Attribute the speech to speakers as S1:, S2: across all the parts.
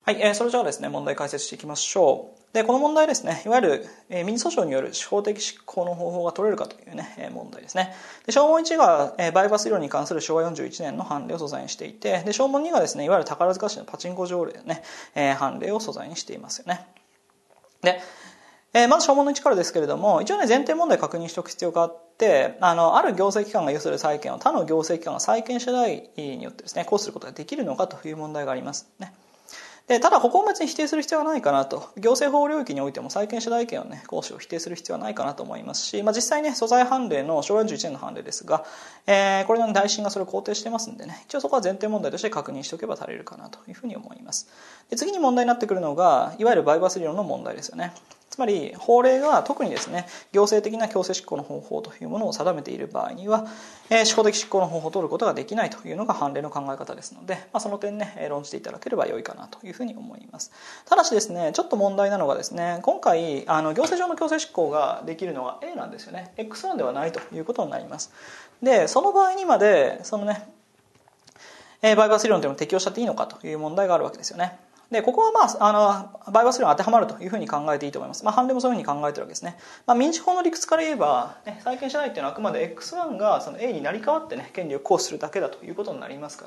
S1: はい、それじゃあですね、問題解説していきましょう。で、この問題ですね、いわゆる、民事訴訟による司法的執行の方法が取れるかというね、問題ですね。で、証問1が、バイパス理論に関する昭和41年の判例を素材にしていて、で、証問2がですね、いわゆる宝塚市のパチンコ条例のね、判例を素材にしていますよね。で、まず証問の1からですけれども、一応ね、前提問題確認しておく必要があって、ある行政機関が有する債権を他の行政機関が債権者代によってですね、行使することができるのかという問題がありますね。で、ただここを別に否定する必要はないかなと。行政法領域においても債権者代権をね、行使を否定する必要はないかなと思いますし、実際ね、素材判例の昭和41年の判例ですが、これの代審がそれを肯定してますんでね、一応そこは前提問題として確認しておけば足りるかなというふうに思います。で、次に問題になってくるのが、いわゆるバイパス理論の問題ですよね。つまり法令が特にですね、行政的な強制執行の方法というものを定めている場合には、司法的執行の方法を取ることができないというのが判例の考え方ですので、その点ね、論じていただければ良いかなというふうに思います。ただしですね、ちょっと問題なのがですね、今回行政上の強制執行ができるのは A なんですよね。X1 ではないということになります。で、その場合にまでそのね、バイパス理論というのを適用しちゃっていいのかという問題があるわけですよね。で、ここはバイパス理論当てはまるというふうに考えていいと思います。判例もそういうふうに考えてるわけですね。民事法の理屈から言えば、ね、債権者代っていうのはあくまで X1 がその A に成り代わってね、権利を行使するだけだということになりますから、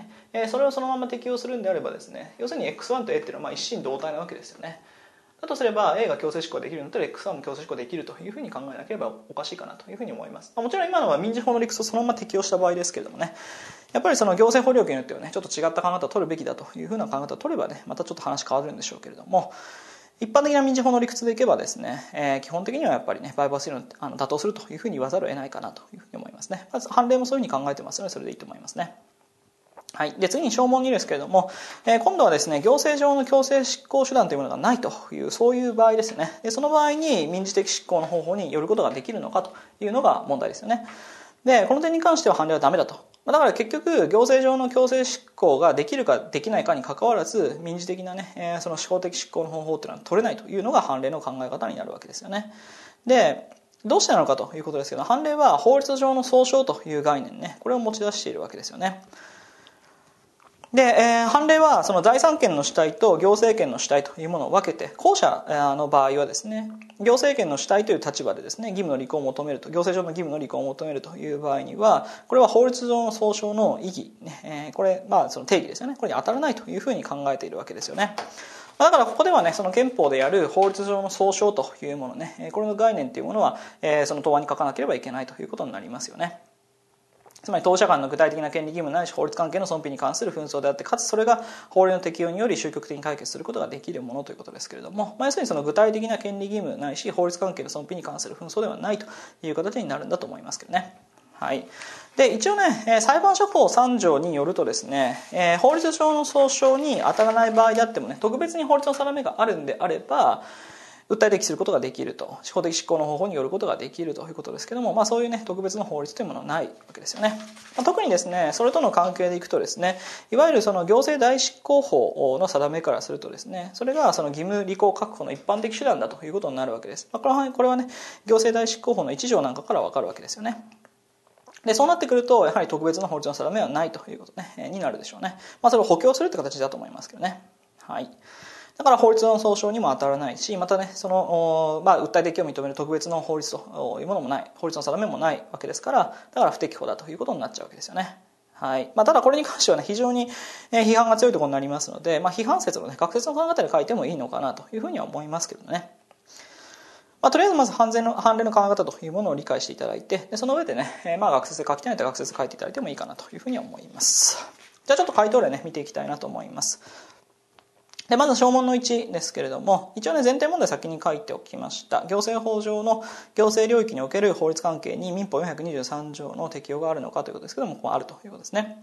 S1: ね、それをそのまま適用するんであればですね、要するに X1 と A っていうのは一心同体なわけですよね。だとすれば A が強制執行できるのと X1 も強制執行できるというふうに考えなければおかしいかなというふうに思います。もちろん今のは民事法の理屈をそのまま適用した場合ですけれどもね、やっぱりその行政法領域によってはね、ちょっと違った考え方を取るべきだというふうな考え方を取ればね、またちょっと話変わるんでしょうけれども、一般的な民事法の理屈でいけばですね、基本的にはやっぱりね、バイパス理論妥当するというふうに言わざるを得ないかなというふうに思いますね。まず判例もそういうふうに考えてますので、それでいいと思いますね。はい、で次に証問2ですけれども、今度はですね、行政上の強制執行手段というものがないというそういう場合ですね。でその場合に民事的執行の方法によることができるのかというのが問題ですよね。でこの点に関しては判例はダメだと。だから結局行政上の強制執行ができるかできないかにかかわらず民事的なね、その司法的執行の方法というのは取れないというのが判例の考え方になるわけですよね。でどうしてなのかということですけど、判例は法律上の総称という概念ね、これを持ち出しているわけですよね。で、判例はその財産権の主体と行政権の主体というものを分けて、後者の場合はですね、行政権の主体という立場でですね、義務の履行を求めると、行政上の義務の履行を求めるという場合には、これは法律上の総称の意義、ね、これその定義ですよね、これに当たらないというふうに考えているわけですよね。だからここではね、その憲法でやる法律上の総称というものね、これの概念というものは、その答案に書かなければいけないということになりますよね。つまり当社間の具体的な権利義務ないし法律関係の損否に関する紛争であって、かつそれが法令の適用により終局的に解決することができるものということですけれども、要するにその具体的な権利義務ないし法律関係の損否に関する紛争ではないという形になるんだと思いますけどね。はい、で一応ね、裁判所法3条によるとですね、法律上の総称に当たらない場合であってもね、特別に法律の定めがあるんであれば訴え提起することができると、司法的執行の方法によることができるということですけども、そういうね特別な法律というものはないわけですよね。特にですね、それとの関係でいくとですね、いわゆるその行政代執行法の定めからするとですね、それがその義務履行確保の一般的手段だということになるわけです。これはね、行政代執行法の1条なんかから分かるわけですよね。でそうなってくるとやはり特別な法律の定めはないということ、ね、になるでしょうね。それを補強するって形だと思いますけどね。はい。だから法律の総称にも当たらないし、またね、その、訴え提起を認める特別な法律というものもない、法律の定めもないわけですから、だから不適法だということになっちゃうわけですよね。はい。ただこれに関してはね、非常に批判が強いところになりますので、批判説のね、学説の考え方で書いてもいいのかなというふうには思いますけどね。とりあえずまず判例の考え方というものを理解していただいて、でその上でね、学説で書きたいと学説で書いていただいてもいいかなというふうには思います。じゃあちょっと回答例ね、見ていきたいなと思います。でまず証問の1ですけれども、一応ね前提問題先に書いておきました。行政法上の行政領域における法律関係に民法423条の適用があるのかということですけども、ここはあるということですね。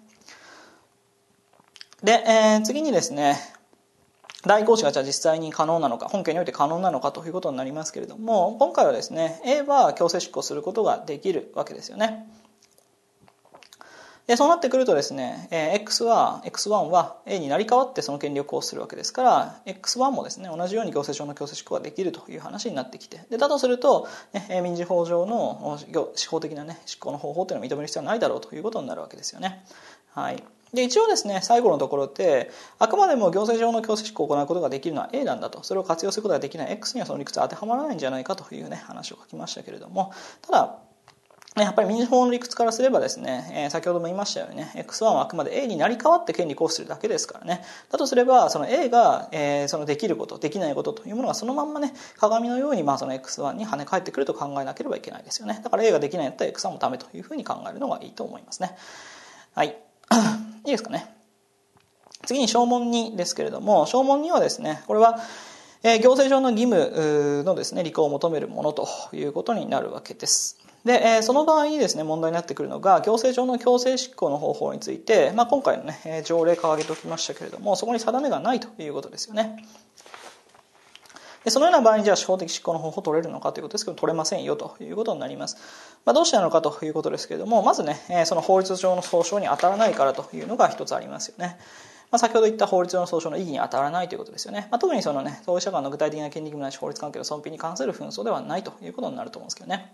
S1: で、次にですね、代行使がじゃあ実際に可能なのか、本件において可能なのかということになりますけれども、今回はですね A は強制執行することができるわけですよね。でそうなってくるとですね、X1 は A に成り代わってその権利を行使するわけですから、X1 もですね、同じように行政上の強制執行ができるという話になってきて、でだとすると、民事法上の司法的な、ね、執行の方法というのを認める必要はないだろうということになるわけですよね。はい。 で、一応ですね、最後のところで、あくまでも行政上の強制執行を行うことができるのは A なんだと、それを活用することができない X にはその理屈は当てはまらないんじゃないかというね、話を書きましたけれども、ただ、やっぱり民事法の理屈からすればですね、先ほども言いましたようにね、X1 はあくまで A に成り代わって権利行使するだけですからね。だとすれば、その A が、そのできること、できないことというものがそのまんまね、鏡のように、その X1 に跳ね返ってくると考えなければいけないですよね。だから A ができないんだったら X1 もダメというふうに考えるのがいいと思いますね。はい。いいですかね。次に証文2ですけれども、証文2はですね、これは、行政上の義務のですね、履行を求めるものということになるわけです。で、その場合にですね、問題になってくるのが、行政上の強制執行の方法について、今回のね、条例掲げておきましたけれども、そこに定めがないということですよね。でそのような場合にじゃあ司法的執行の方法を取れるのかということですけど、取れませんよということになります。どうしてなのかということですけれども、まずね、その法律上の総称に当たらないからというのが一つありますよね。先ほど言った法律上の総称の意義に当たらないということですよね。特にそのね、当事者間の具体的な権利義務ないし法律関係の損否に関する紛争ではないということになると思うんですけどね。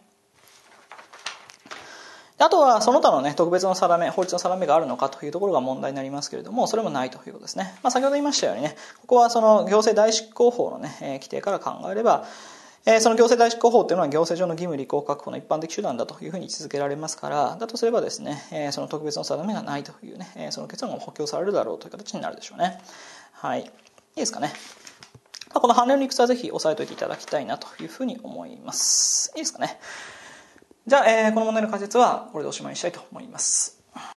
S1: あとはその他のね、特別の定め、法律の定めがあるのかというところが問題になりますけれども、それもないということですね。先ほど言いましたようにね、ここはその行政代執行法のね、規定から考えれば、その行政代執行法というのは行政上の義務履行確保の一般的手段だというふうに位置づけられますから、だとすればですね、その特別の定めがないというね、その結論が補強されるだろうという形になるでしょうね。はい。いいですかね。この判例の理屈はぜひ押さえておいていただきたいなというふうに思います。いいですかね。じゃあ、この問題の解説はこれでおしまいにしたいと思います。